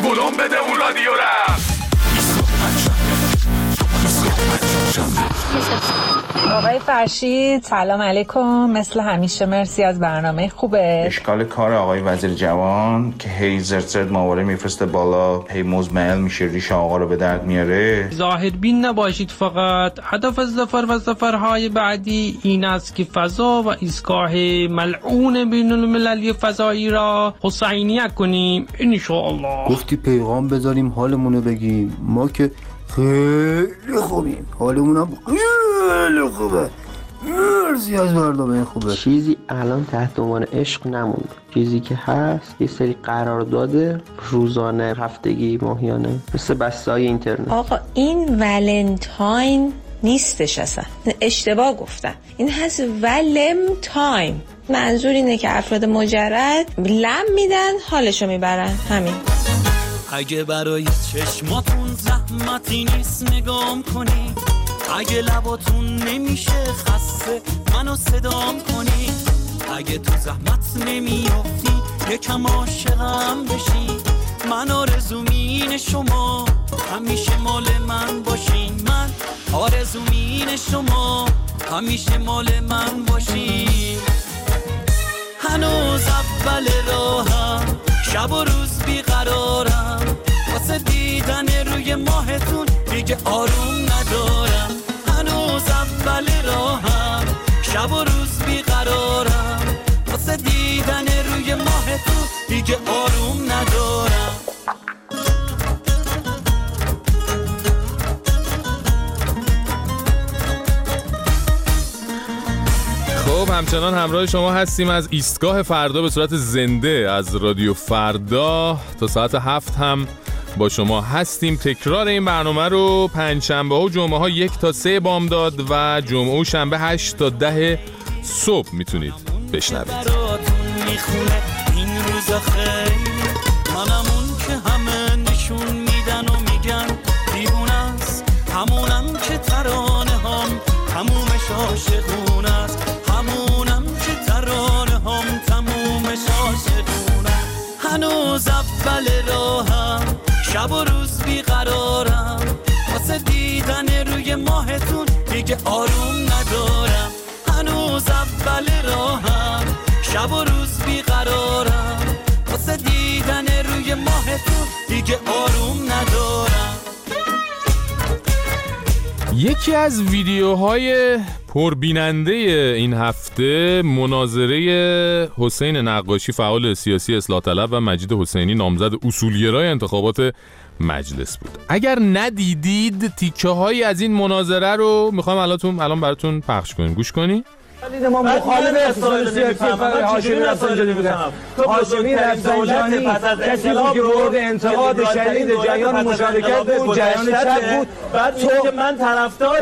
کلم بده اون رادیو رفت. آقای فرشید سلام علیکم، مثل همیشه مرسی از برنامه خوبه. اشکال کار آقای وزیر جوان که هی زرد ماوره میفرسته بالا، هی مزمل میشه ریش آقا رو به درد میاره. ظاهر بین نباشید، فقط هدف از ظفر و ظفرهای بعدی این است که فضا و ایستگاه ملعون بین المللی فضایی را حسینیه کنیم انشاءالله. گفتی پیغام بذاریم حالمونو بگیم، ما که خیلی خوبیم، حالمونم خیلی خوبه، مرسی از برنامه خوبه. چیزی الان تحت عنوان عشق نمونده، چیزی که هست یه سری قرارداد روزانه، هفتگی، ماهیانه، مثل بسته‌های اینترنت. آقا این ولنتاین نیستش، اصلا اشتباه گفتن، این هست ولنتاین. منظور اینه که افراد مجرد لم میدن حالشو میبرن، همین. اگه برای چشماتون زحمتی نیست نگام کنی، اگه لباتون نمیشه خسته منو صدام کنی، اگه تو زحمت نمیافتی یکم عاشقم بشی، من آرزومین شما همیشه مال من باشین، من آرزومین شما همیشه مال من باشین. هنوز اول راهم، شب و روز بیقرارم، واسه دیدن روی ماهتون دیگه آروم ندارم. هنوز اول راهم، شب و روز بیقرارم، واسه دیدن روی ماهتون دیگه آروم ندارم. خب همچنان همراه شما هستیم از ایستگاه فردا به صورت زنده از رادیو فردا تا ساعت 7 هم با شما هستیم. تکرار این برنامه رو پنجشنبه ها و جمعه ها 1 تا 3 بامداد و جمعه و شنبه 8 تا 10 صبح میتونید بشنوید. این روزا خیلی منمون که همه نشون میدن و میگن دیوونه است، همونم که ترانه هم تمومش عاشقونه است، همونم که ترانه هم تمومش عاشقونه. هنوز اول راهم، شب و روز بیقرارم، واسه دیدن روی ماهتون دیگه آروم ندارم. هنوز اول راهم، شب و روز بیقرارم، واسه دیدن روی ماهتون دیگه آروم ندارم. یکی از ویدیوهای پربیننده این هفته مناظره حسین نقاشی فعال سیاسی اصلاح طلب و مجید حسینی نامزد اصولگرای انتخابات مجلس بود. اگر ندیدید تیکه هایی از این مناظره رو میخوام الان براتون پخش کنیم، گوش کنی. ما مخالف اقتصاد سیاسی هاشمی رفسنجانی بودن. هاشمی رفسنجانی کسی بود که مورد انتقاد شدید جریان مشارکت بود، جریان چپ بود. بعد که من طرفدار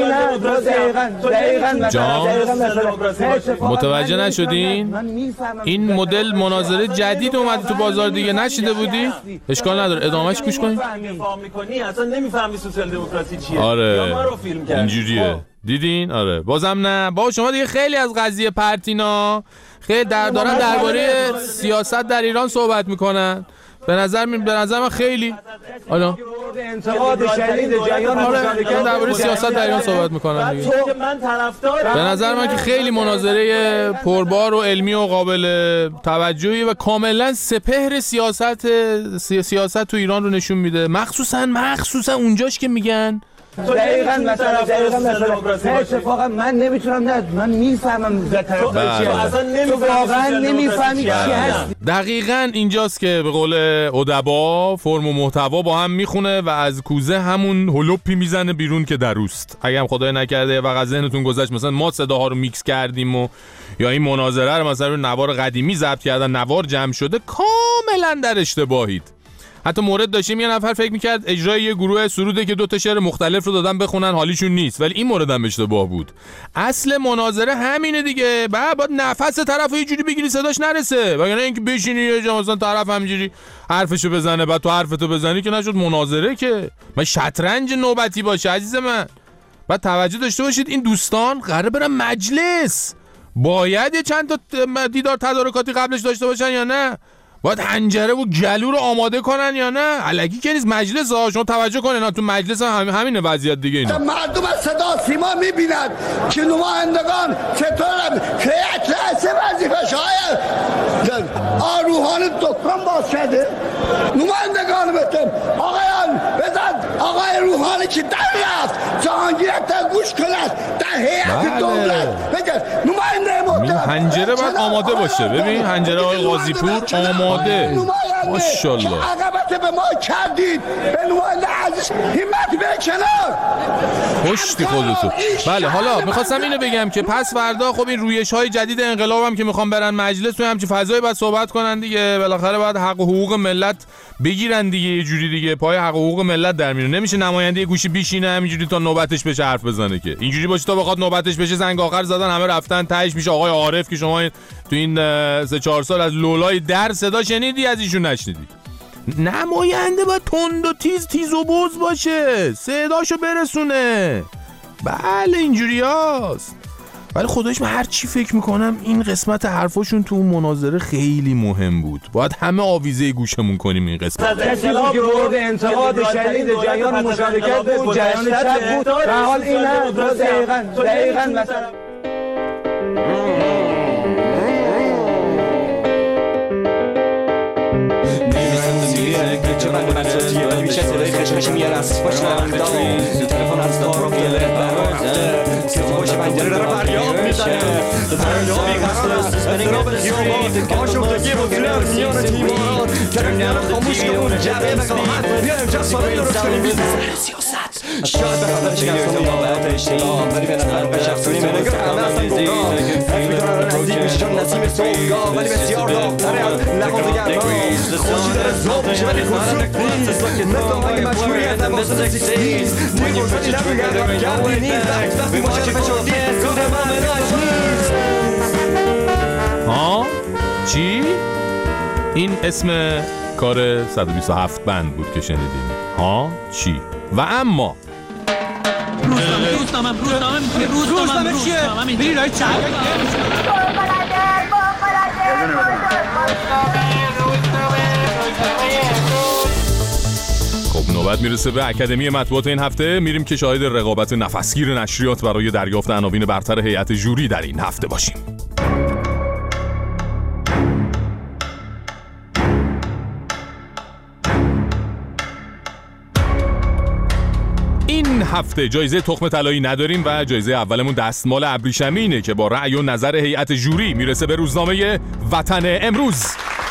دقیقاً متوجه نشدین؟ این مدل مناظره جدید اومد تو بازار دیگه، نشیده بودی؟ اشکال نداره ادامهش گوش کنید. اصلا نمیفهمی سوسیال دموکراسی چیه. آره اینجوریه. دیدین؟ آره بازم نه با شما دیگه خیلی از قضیه پرتینا خیلی دارن درباره سیاست در ایران صحبت میکنن. به نظر من خیلی حالا انتقاد شدید جریان مشارکت درباره سیاست در ایران صحبت میکنن دیگه. به نظر من که خیلی مناظره پربار و علمی و قابل توجهی و کاملا سپهر سیاست تو ایران رو نشون میده، مخصوصا اونجاش که میگن دقیقاً مثلا اتفاقا من نمیتونم، نه من میفهمم تو واقعا نمیفهمی چی هست. دقیقاً اینجاست که به قول ادبا فرم و محتوا با هم میخونه و از کوزه همون هلوپی میزنه بیرون که دروست. اگه هم خدای نکرده و ذهنتون گذشت مثلا ما صداها رو میکس کردیم و یا این مناظره رو مثلا نوار قدیمی ضبط کردن، نوار جمع شده، کاملا در اشتباهید. حتی مورد داشتیم یه نفر فکر میکرد اجرای یه گروه سروده که 2 شعر مختلف رو دادن بخونن حالیشون نیست، ولی این مورد هم اشتباه بود. اصل مناظره همینه دیگه، باید نفس طرف یه جوری بگیری صداش نرسه، وگرنه اینکه بشینی یه جا مثلا طرف همینجوری حرفشو بزنه بعد تو حرفتو بزنی که نشد مناظره، که من شطرنج نوبتی باشه عزیز من. بعد توجه داشته باشید این دوستان قراره برن مجلس، باید یه چند تا دیدار تدارکاتی قبلش داشته باشن یا نه؟ باید حنجره و گلو رو آماده کنن یا نه؟ الکی که نیست مجلس ها، شما توجه کنین ها، تو مجلس همین وضعیت دیگه اینا. مردم از صدا سیما میبینن که نمایندگان چطور هیئت رئیسه وظیفه‌ش روحانی دکان باز کرده، نمایندگان بتن آقایان بزن آقای روحانی که در رفت جهانگیر گوش کند در هیئت دولت بگن نماینده محترم حنجره باید آماده باشه. ببین حنجره آقای قاضی پور آماده ماشاءالله که عقبت به ما کردید به نماینده عزیز همت به کنار پشتی خودتو. بله حالا میخواستم اینو بگم که پس فردا خب این رویش های جدید انقلابم که میخوام برن مجلس تو همچین فضایی باید صحبت کنن دیگه، بالاخره باید حق و حقوق ملت بگیرن دیگه، یه جوری دیگه پای حق و حقوق ملت در میونه. نمیشه نماینده گوشی بیشینه همینجوری تا نوبتش بشه حرف بزنه که، اینجوری باشه تا بخواد نوبتش بشه زنگ آخر زدن همه رفتن تهش میشه آقای عارف که شما تو این 3-4 سال از لولای در صدا شنیدی از ایشون نشنیدی. نماینده باید تند و تیز و بز باشه، صداشو برسونه. بله اینجوری هست. ولی خودش من هر چی فکر میکنم این قسمت حرفاشون تو اون مناظره خیلی مهم بود، باید همه آویزه گوشمون کنیم این قسمت. کسی بود که مورد انتقاد شدید جریان مشارکت بود، جریان چپ بود، به حال این هم دقیقاً مثلا میشه صدای خشخش میاد از پشت اندام تلفن از دارو گله برازه سیاه باشه پنجره رو فریاد میزنه فریابی هست استراب زیابات آشفتگی و گلر میان تیمارات کرنه رو خاموش کن جبه وقاحت بیایم جساره رو کنیم سیاست شاید به خاطر شکستون باورت اشتیام ولی به نظر به شخصونی به نگاه همه اصلا گفتام حرف میتونن نزدیک میشن نسیم صبحگاه ولی بسیار داغتره از لغاز گرما خوشی داره زوب میشه ولی خسروب نیست مثل آقای مجبوری از نباسه سکسیز نیخوشی نبوگر گردی نیست وقتی باشه فشردی کار مامناش نیست. ها؟ چی؟ این اسم کار 127 بند بود که شنیدیم. ها؟ چی؟ و اما روزنامه چیه؟ بری رای چند خب نوبت میرسه به اکادمی مطبوعات این هفته. میریم که شاهد رقابت نفسگیر نشریات برای دریافت عناوین برتر هیئت ژوری در این هفته باشیم. این هفته جایزه تخم طلایی نداریم و جایزه اولمون دستمال ابریشمینه که با رأی و نظر هیئت ژوری میرسه به روزنامه وطن امروز.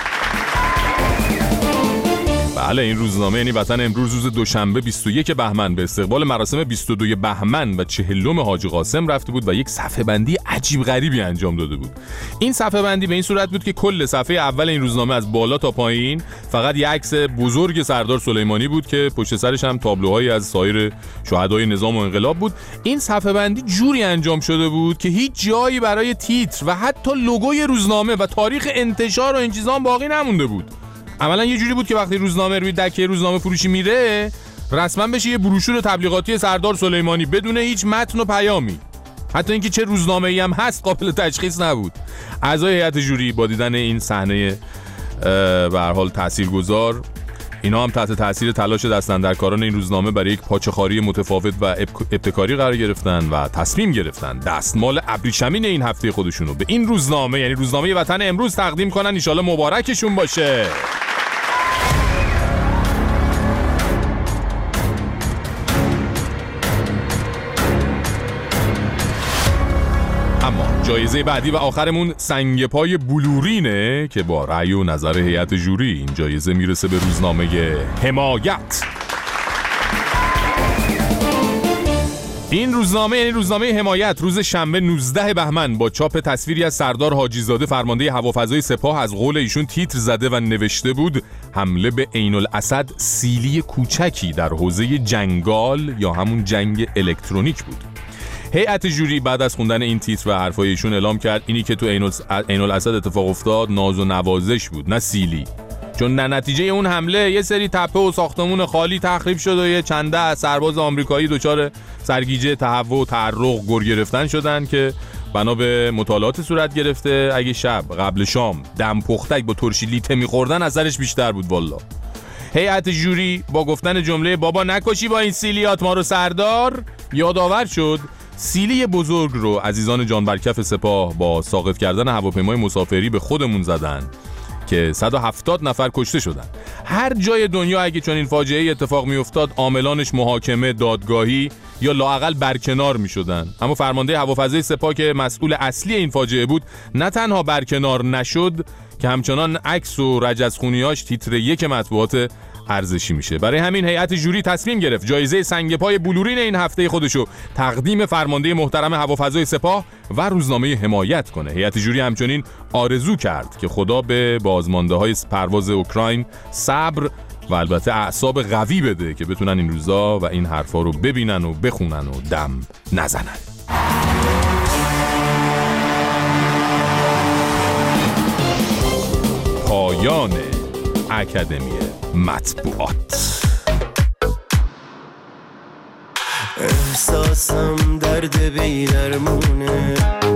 بله این روزنامه یعنی وطن امروز روز دوشنبه 21 بهمن به استقبال مراسم 22 بهمن و 40 حاجی قاسم رفته بود و یک صفحه بندی عجیب غریبی انجام داده بود. این صفحه بندی به این صورت بود که کل صفحه اول این روزنامه از بالا تا پایین فقط یک عکس بزرگ سردار سلیمانی بود که پشت سرش هم تابلوهایی از سایر شهدای نظام و انقلاب بود. این صفحه بندی جوری انجام شده بود که هیچ جایی برای تیتر و حتی لوگوی روزنامه و تاریخ انتشار و این چیزا باقی نمونده بود. عملا یه جوری بود که وقتی روزنامه روی دکه روزنامه فروشی میره رسما بشه یه بروشور تبلیغاتی سردار سلیمانی بدون هیچ متن و پیامی. حتی اینکه چه روزنامه‌ای هم هست قابل تشخیص نبود. اعضای هیئت ژوری با دیدن این صحنه به هر حال تاثیرگذار، اینا هم تحت تاثیر تلاش دستاندرکاران این روزنامه برای یک پاچه‌خواری متفاوت و ابتکاری قرار گرفتن و تصمیم گرفتن دستمال ابریشمین این هفته خودشونو به این روزنامه یعنی روزنامه وطن امروز تقدیم کنن. ان شاءالله مبارکشون باشه. جایزه بعدی و آخرمون سنگ پای بلورینه که با رأی و نظر هیئت ژوری این جایزه میرسه به روزنامه حمایت. این روزنامه یعنی روزنامه حمایت روز شنبه 19 بهمن با چاپ تصویری از سردار حاجی زاده فرمانده هوافضای سپاه از قول ایشون تیتر زده و نوشته بود حمله به عین الاسد سیلی کوچکی در حوزه جنگال یا همون جنگ الکترونیک بود. هیئت ژوری بعد از خوندن این تیتر و حرفای ایشون اعلام کرد اینی که تو عین الاسد اتفاق افتاد ناز و نوازش بود نه سیلی، چون در نتیجه اون حمله یه سری تپه و ساختمون خالی تخریب شد و یه چنده سرباز آمریکایی دچار سرگیجه تهوع و تعرق گر گرفتن شدن که بنا به مطالعات صورت گرفته اگه شب قبل شام دم پختک با ترشی لیته می‌خوردن اثرش بیشتر بود والله. هیئت جوری با گفتن جمله بابا نکشی با این سیلیات ما رو سردار یادآور شد سیلی بزرگ رو عزیزان جانبرکف سپاه با ساقط کردن هواپیمای مسافری به خودمون زدن که 170 نفر کشته شدن. هر جای دنیا اگه چنین فاجعه‌ای اتفاق میافتاد عاملانش محاکمه، دادگاهی یا لااقل برکنار میشدن. اما فرمانده هوافضای سپاه که مسئول اصلی این فاجعه بود نه تنها برکنار نشد که همچنان عکس و رجزخونیاش تیتر 1 مطبوعات ارزشی میشه. برای همین هیئت جوری تصمیم گرفت جایزه سنگ پای بلورین این هفته خودشو تقدیم فرمانده محترم هوافضای سپاه و روزنامه حمایت کنه. هیئت جوری همچنین آرزو کرد که خدا به بازمانده‌های پرواز اوکراین صبر و البته اعصاب قوی بده که بتونن این روزا و این حرفا رو ببینن و بخونن و دم نزنن. پایان اکادمی مطبوعات. احساسم درد بی درمونه،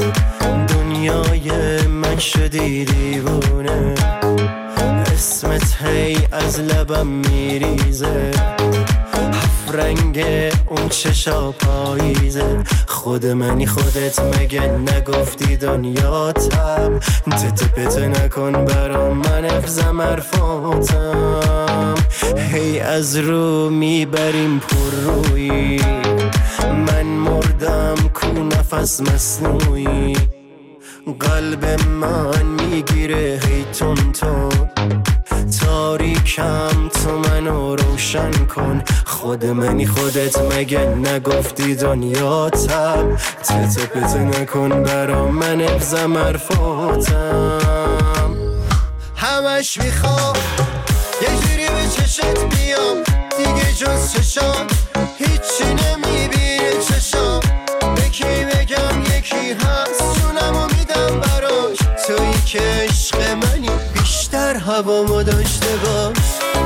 دنیای من شدی دیوونه، اسمت هی از لبم میریزه، هفت رنگ اون چشا پاییزه، خود منی خودت مگه نگفتی دنیاتم، تتپت نکن برام من افزم حرفاتم، هی از رو میبریم پر روی من مردم کو نفس مصنوعی، قلب من میگیره هی تون تون، تاریکم تو منو روشن کن، خود منی خودت مگه نگفتی دنیاتم، تتپت نکن برام من افزم حرفاتم، همش میخوام یه جوری به چشت بیام دیگه جز چشام هیچی نمیبینه چشام، یکی بگم یکی هست جونمو میدم براش، تویی که عشق منی بیشتر هوامو داشته باش.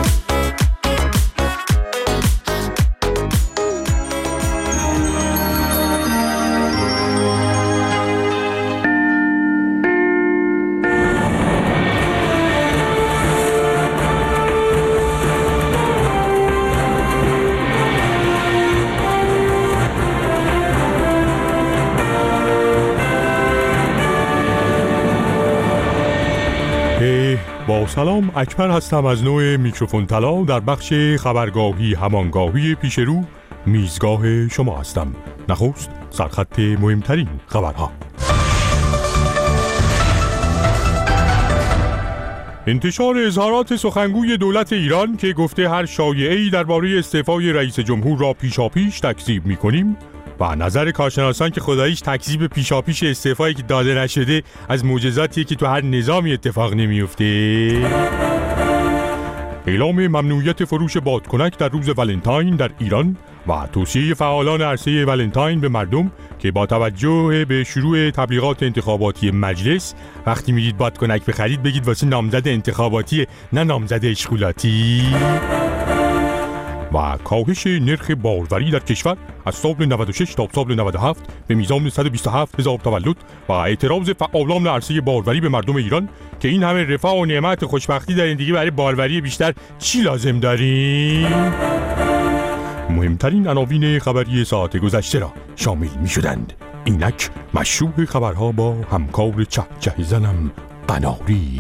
با سلام، اکبر هستم از نوع میکروفون طلا در بخش خبرگاهی همانگاهی پیش رو میزگاه شما هستم. نخست سرخط مهمترین خبرها. انتشار اظهارات سخنگوی دولت ایران که گفته هر شایعه‌ای درباره استعفای رئیس جمهور را پیشاپیش تکذیب می‌کنیم و نظر کارشناسان که خداییش تکذیب پیشاپیش استعفایی که داده نشده از معجزاتیه که تو هر نظامی اتفاق نمیفته. اعلام ممنوعیت فروش بادکنک در روز ولنتاین در ایران و توصیه فعالان عرصه ولنتاین به مردم که با توجه به شروع تبلیغات انتخاباتی مجلس وقتی میرید بادکنک بخرید بگید واسه نامزد انتخاباتی نه نامزد اشغالاتی. و کاهش نرخ باروری در کشور از سال 96 تا سال 97 به میزان 127,000 تولد و اعتراض فعالان عرصه باروری به مردم ایران که این همه رفاه و نعمت و خوشبختی در این دیگه برای باروری بیشتر چی لازم داریم؟ مهمترین عناوین خبری ساعت گذشته را شامل می شدند. اینک مشروع خبرها با همکار چه زنم قناری.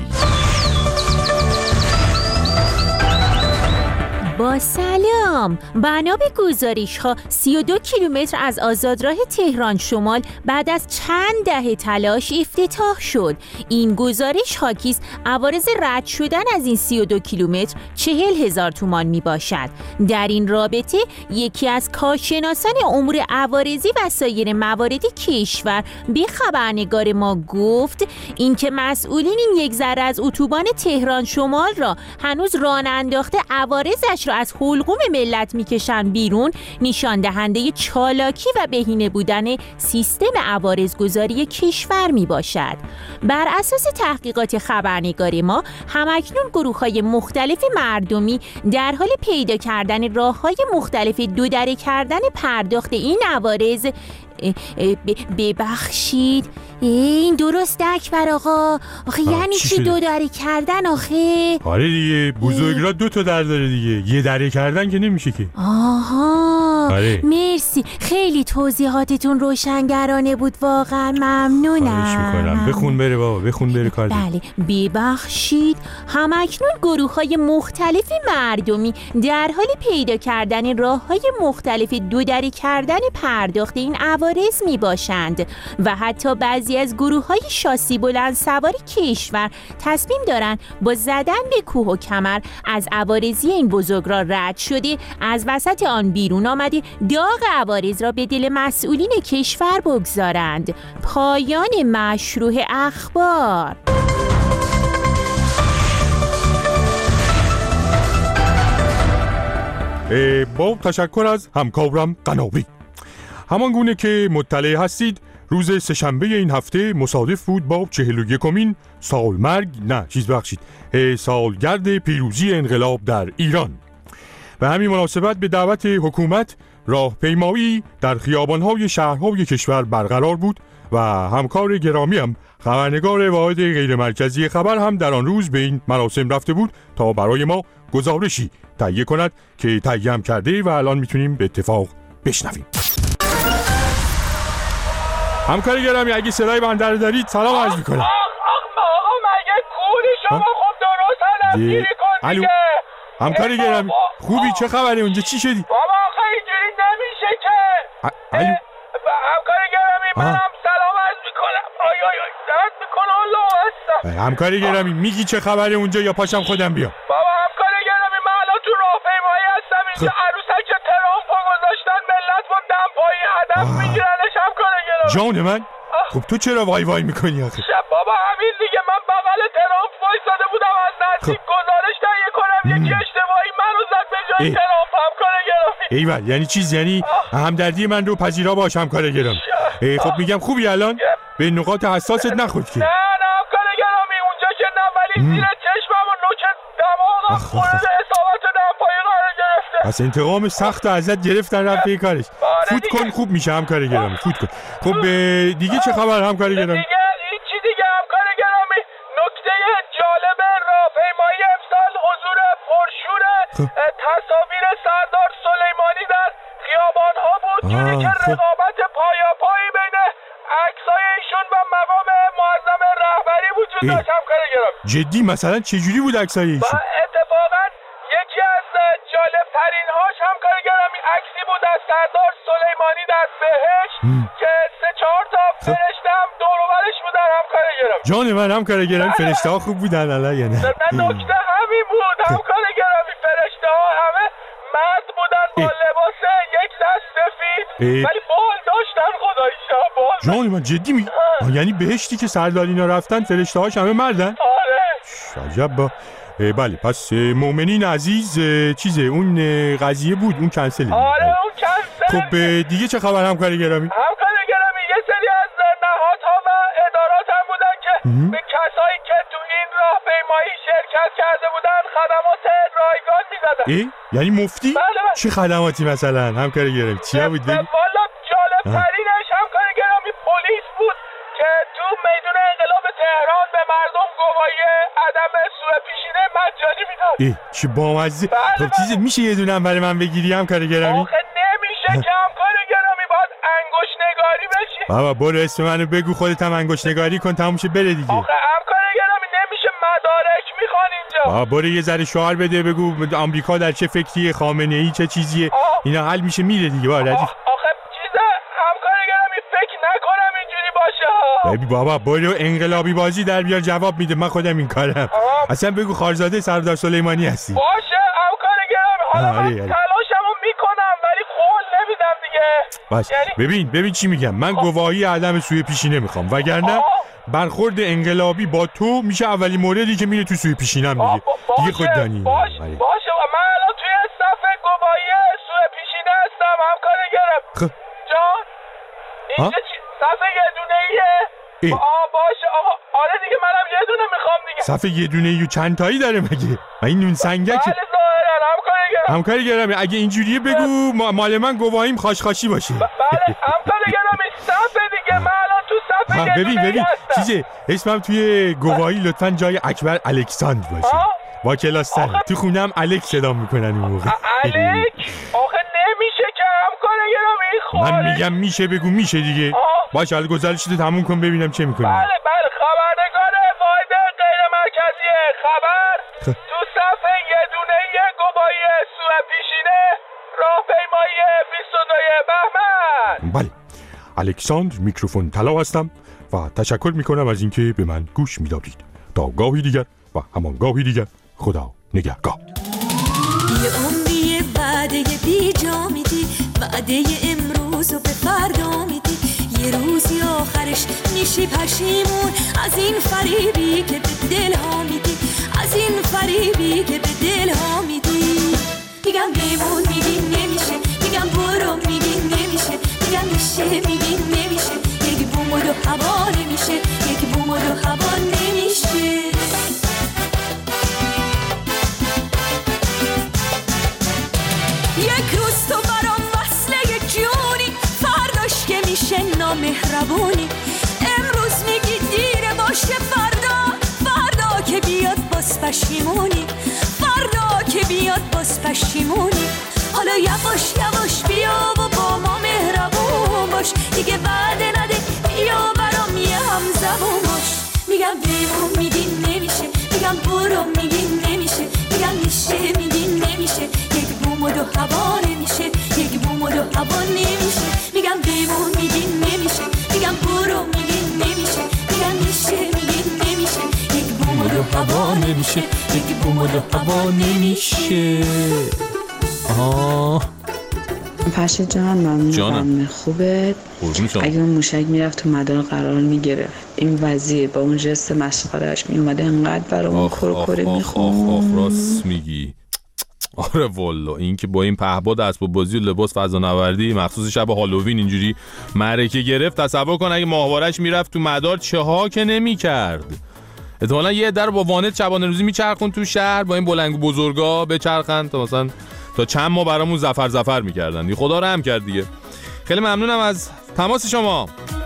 با سلام، بنا به گزارش ها 32 کیلومتر از آزادراه تهران شمال بعد از چند دهه تلاش افتتاح شد. این گزارش حاکی است عوارض رد شدن از این 32 کیلومتر 40,000 تومان می باشد. در این رابطه یکی از کارشناسان امور عوارضی و سایر موارد کشور به خبرنگار ما گفت اینکه مسئولین این یک ذره از اتوبان تهران شمال را هنوز راه انداخته عوارضش را از حلقوم ملت میکشن بیرون نشان دهنده چالاکی و بهینه بودن سیستم عوارضگذاری کشور میباشد. بر اساس تحقیقات خبرنگار ما همکنون گروه‌های مختلف مردمی در حال پیدا کردن راه‌های مختلف دودره کردن پرداخت این عوارض ببخشید. این درست اکبر آقا. آخه یعنی چی دو دره کردن آخه؟ آره دیگه بزرگراه 2 تا در داره دیگه، یه دره کردن که نمیشه که. آها آره. مرسی، خیلی توضیحاتتون روشنگرانه بود، واقعا ممنونم. بخون بره بابا، بخون بره کار. بله ببخشید. همکنون گروه‌های مختلف مردمی در حال پیدا کردن راه‌های مختلف دو دره کردن پرداخت این عوارض می باشند و حتی بعضی از گروه‌های شاسی بلند سوار کشور تصمیم دارند با زدن به کوه و کمر از عوارضی این بزرگراه رد شده از وسط آن بیرون آمده داغ عوارض را به دل مسئولین کشور بگذارند. پایان مشروع اخبار. با تشکر از همکارم قناوی. همان گونه که مطلع هستید روز سه‌شنبه این هفته مصادف بود با 41مین سالگرد پیروزی انقلاب در ایران. به همین مناسبت به دعوت حکومت راهپیمایی در خیابان‌های شهرهای کشور برقرار بود و همکار گرامیم خبرنگار واحد غیرمرکزی خبر هم در آن روز به این مراسم رفته بود تا برای ما گزارشی تهیه کند که تهیه هم کرده و الان میتونیم به اتفاق بشنویم. همکار گرامی اگه صدای بنده رو دارید سلام عرض میکنم. آقا مگه کوری شما خب درست هدفگیری کن دیگه. همکار گرامی خوبی؟ چه خبره اونجا؟ چی شدی؟ بابا آخه اینجوری نمیشه که. همکار گرامی منم سلام عرض میکنم. آی درد میکنه الله هستم. همکار گرامی میگی چه خبره اونجا یا پاشم خودم بیام؟ بابا همکار گرامی من الان تو راهپیمایی هستم اینجا عروسک ترامپو گذاشتن ملت با دمپایی هدف میگیرنش همکار گرامی. جان من خب تو چرا وای وای میکنی آخه؟ بابا همین دیگه من بغل ترامپ وایساده بودم از نزدیک گزارش تهیه کنم یکی اشتباهی منو زد به جای ترامپ همکار گرامی. ایول یعنی چیز یعنی همدردی من رو پذیرا باش همکار گرامی. خب میگم خوبی الان؟ به نقاط حساست نخورد که؟ نه همکار گرامی اونجا که نه ولی زیر چشمم و نوک دماغم خورد اصابت دمپایی قرار گرفته. پس انتقام سخت و ازت گرفتن رفت به کارش. فوت کن خوب میشه همکار گرامی فوت کن. خب دیگه چه خبر همکار گرامی؟ دیگه هیچی دیگه همکار گرامی. نکته جالب راهپیمایی امسال حضور پرشور تصاویر سردار سلیمانی در خیابان‌ها بود جوری که رقابت پایاپایی بین عکسای ایشون و مقام معظم رهبری وجود داشت همکار گرامی. جدی مثلا چه جوری بود عکسای ایشون؟ اتفاقا یکی از جالب‌ترین هاش همکار گرامی عکسی بود از سردار سلیمانی در بهشت که 3-4 تا فرشته هم دور و برش بودن همکار گرامی. جان من همکار گرامی فرشته ها خوب بودن الان یا نه؟ نکته همین بود همکار گرامی فرشته ها همه مرد بودن با لباس یک دست سفید ولی بال داشتن خداییشا بال. جان من جدی می؟ یعنی بهشتی که سردار اینا رفتن فرشته هاش همه مردن؟ آره. عجب. بله پس مؤمنین عزیز چیزه اون قضیه بود اون کنسله. آره اون کنسله. خب دیگه چه خبر همکار گرامی؟ همکار گرامی یه سری از نهادها و ادارات هم بودن که به کسایی که تو این راهپیمایی شرکت کرده بودن خدمات رایگان میدادن. یعنی مفتی؟ بله. چه خدماتی مثلا همکار گرامی؟ چیا بود بگی؟ والا جالب ترینش همکار گرامی پلیس بود که تو میدون انقلاب تهران به مردم گواهی عدم سوء پیشینه مجانی میداد. چه بامزه. خب چیزی میشه یه دونه برای من بگیری همکار گرامی؟ آخه نمیشه که همکار گرامی باید انگشت نگاری بشی. بابا برو اسم منو بگو خودت هم انگشت نگاری کن تموم شه بره دیگه. آخه همکار گرامی نمیشه مدارک میخوان اینجا. بابا برو یه ذره شعار بده بگو آمریکا در چه فکریه خامنه‌ای چه چیزیه اینا حل میشه میره دیگه. بابا ردیف. آخه چیزه همکار گرامی فکر نکنم اینجوری باشه. ببین بابا برو انقلابی بازی در بیار جواب میده من خودم این کارم. اصلا بگو خارزاده سردار سلیمانی هستی. باشه همکار گرامی حالا من تلاشمو میکنم ولی قول نمیدم دیگه. باش ببین چی میگم من گواهی عدم سوء پیشینه میخوام وگرنه برخورد انقلابی با تو میشه اولین موردی که میره تو سوء پیشینه‌م دیگه خود دانی. باشه من الان توی صفحه گواهی سوء پیشینه هستم همکار گرامی. جان اینجا صفحه یه دونه ایه. باشه آقا آره دیگه منم یه دونه میخوام دیگه. صفحه یه دونه ایو چند تایی داره مگه؟ این نون سنگک. بله ظاهرا همکار گرامی اگه اینجوریه بگو مال من گواهیم خاشخاشی باشه. بله همکار گرامی صفه دیگه، من الان تو صفه ببین چیزه اسمم توی گواهی لطفاً جای اکبر الکساندر باشه. با کلاستر تو خونم الک صدا میکنن اون موقع. الک؟ آخه نمیشه که همکار گرامی. من میگم میشه، بگو میشه دیگه. باشه حالا گزارشتو تموم کن ببینم چه میکنی. بله خبرنگار واحد غیر مرکزی خبر تو صفحه یه دونه گواهی سوء پیشینه راهپیمایی 22 بهمن. بله الکساندر میکروفون طلا هستم و تشکر میکنم از اینکه به من گوش میدادید. تا گاهی دیگر و همان گاهی دیگر، خدا نگهدار. یه عمری وعده بی جا میدی، وعده امروزو به فردا میدی، یه روزی آخرش میشی پشیمون از این فریبی که به دلها میدی، از این فریبی که به دلها میدی. میگم بیمون میگی نمیشه، میگم برو میگی نمیشه، میگم میشه میگی نمیشه، یک بوم و دو هوا نمیشه، یک بوم و دو هوا نمیشه. یک روز تو برام وصله جونی، فرداش که میشه نامهربونی. امروز میگی دیره باشه، فردا که بیاد باز پشیمونی، فردا که بیاد باز پشیمونی. حالا یواش بیا و با ما مهربون باش، دیگه وعده نده بیا برام یه همزبون باش. میگم بیمون میگی نمیشه، میگم برو میگی نمیشه، میگم میشه میگی نمیشه، یک بوم و دو هوا نمیشه، یک بوم و دو هوا نمیشه. میگم بیمون میگی نمیشه، میگم برو میگی نمیشه، میگم میشه میگی نمیشه، یک بوم و دو هوا نمیشه، یک بوم و دو هوا نمیشه. فرشید جان ممنونم، خوبه. اگه اون موشک میرفت تو مدار قرار میگرفت، این وضعیه با اون جست مسخرهش میومده انقدر برامون کرکره میخون. راست میگی. آره والا این که با این پهباد اسباب بازی و لباس فضانوردی مخصوص شب هالووین اینجوری معرکه گرفت، تصور کن اگه ماهوارش میرفت تو مدار چه ها که نمیکرد. احتمالاً یه در با وانت شبانه روزی میچرخون تو شهر با این بلنگ بزرگا بچرخن تا مثلا تا چند ماه برامون زفر میکردن. خدا رحم کرد دیگه. خیلی ممنونم از تماس شما.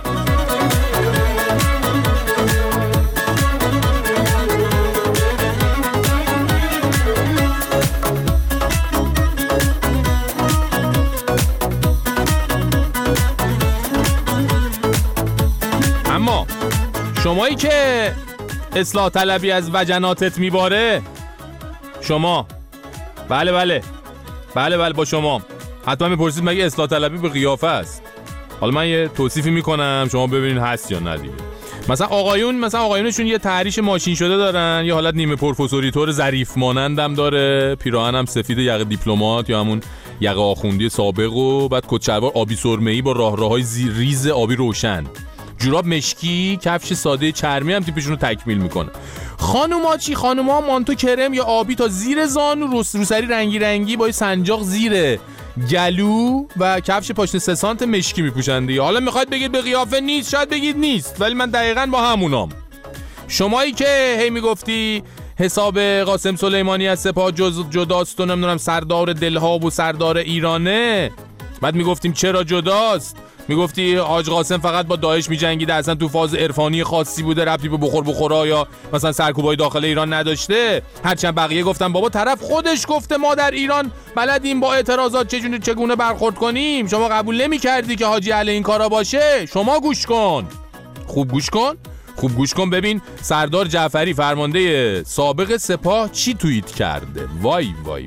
اما شمایی که اصلاح طلبی از وجناتت میباره، شما بله با شما حتما میپرسید مگه اصلاح طلبی به قیافه است. حالا من یه توصیفی میکنم شما ببینید هست یا نه دیگه. مثلا آقایونشون یه تحریش ماشین شده دارن، یه حالت نیمه پروفسوری طور ظریف مانندم داره، پیراهن هم سفید یقه دیپلمات یا همون یقه آخوندی سابق و بعد کت شلوار آبی سرمه‌ای با راههای ریز آبی روشن، جوراب مشکی، کفش ساده چرمی هم تیپشون رو تکمیل میکنه. خانوما مانتو کرم یا آبی تا زیر زانو، روسری رنگی با سنجاق زیر گلو و کفش پاشنه 3 سانت مشکی میپوشن دیگه. حالا میخواید بگید به قیافه نیست، شاید بگید نیست، ولی من دقیقاً با همونام. شمایی که هی میگفتی حساب قاسم سلیمانی از سپاه جداست و نمیدونم سردار دلها و سردار ایرانه، بعد میگفتیم چرا جداست، میگفتی حاج قاسم فقط با داعش میجنگیده، اصلا تو فاز عرفانی خاصی بوده، ربطی به بخورا یا مثلا سرکوبای داخل ایران نداشته. هرچند بقیه گفتن بابا طرف خودش گفته ما در ایران بلدیم با اعتراضات چگونه برخورد کنیم، شما قبول نمی‌کردی که حاجی علی این کارا باشه. شما گوش کن، خوب گوش کن ببین سردار جعفری فرمانده سابق سپاه چی توییت کرده. وای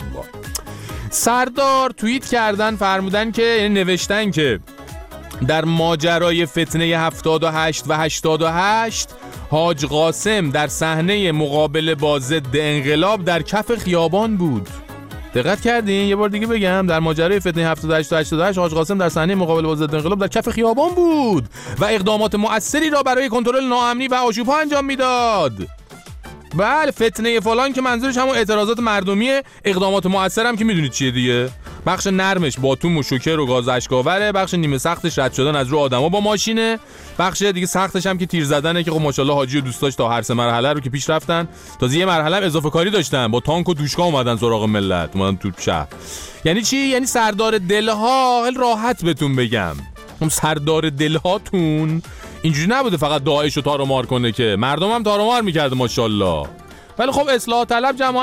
سردار توییت کردن، فرمودن که یعنی نوشتن که در ماجرای فتنه 78 و 88 حاج قاسم در صحنه مقابله با ضد انقلاب در کف خیابان بود. دقت کردین؟ یه بار دیگه بگم، در ماجرای فتنه 78 و 88 حاج قاسم در صحنه مقابله با ضد انقلاب در کف خیابان بود و اقدامات مؤثری را برای کنترل ناامنی و آشوب‌ها انجام میداد. بله فتنه فلان که منظورش همون اعتراضات مردمیه، اقدامات مؤثر هم که میدونید چیه دیگه. بخش نرمش باتوم و شوکر و گاز اشکاوره، بخش نیمه سختش رد شدن از رو آدما با ماشینه، بخش دیگه سختش هم که تیر زدنه که خب ماشاءالله حاجی و دوستاش تا هر 3 مرحله رو که پیش رفتن، تازه یه مرحله هم اضافه کاری داشتن، با تانک و دوشکا اومدن سراغ ملت، اومدن تو شهر. یعنی چی؟ یعنی سردار دلها، راحت بهتون بگم اون سردار دلهاتون اینجوری نبوده فقط دعایشو تارومار کنه که مردم هم تارومار میکرده ماشاءالله. ولی خب اصلاح طلب جماعت